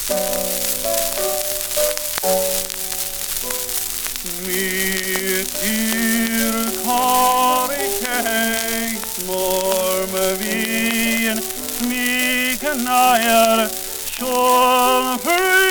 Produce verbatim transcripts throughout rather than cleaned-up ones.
Mitt yrkar i käksmör med vin smiknar som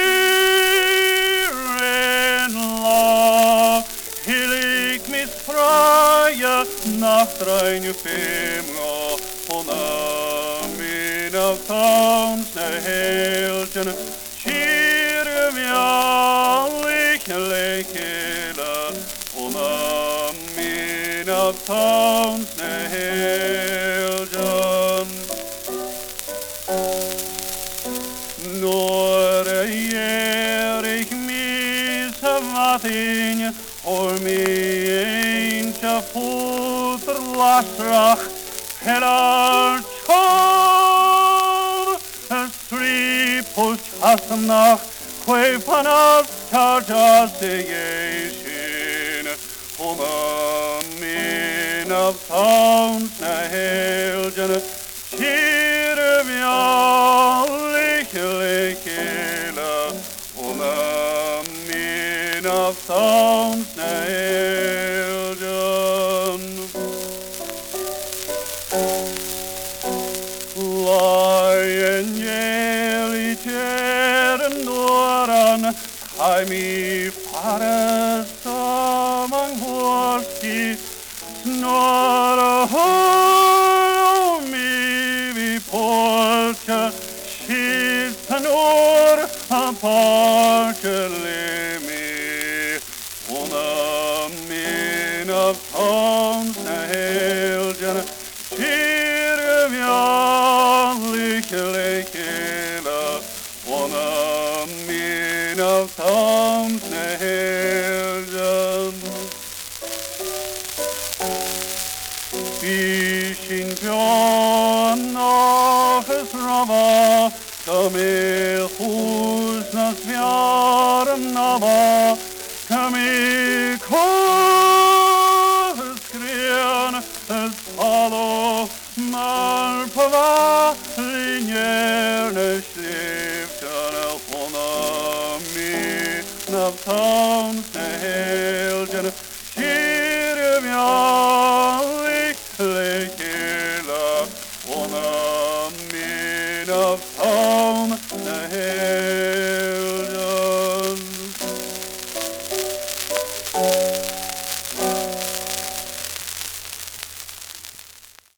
fyren la Hilik missfraja nachtrein femra Hona mina townsne helten Kyrie mjallik lekela Hona mina townsne helten Når ger ik misvating Or mi eentje voeterlasrach Heller tjor Stripus hasmnach Kwe vanaf tarjasegation Oma min of towns na helgen Kire mjallik lekela Oma min of towns na helgen Lion jelly tjeren noran Kai mi fares among horski Snarare hör mi vi polka Skiften år apartele mi Ona min av townsna helgen Kyrre mjallik lekela Ona min av townsna helgen Bishin pjanaches rava Kame husnas vjarm nava Kame kåhes gren Es falo mar på linjerne sliftarna Hona min av townsna helgen Kyrre mjallik lekela Hona min av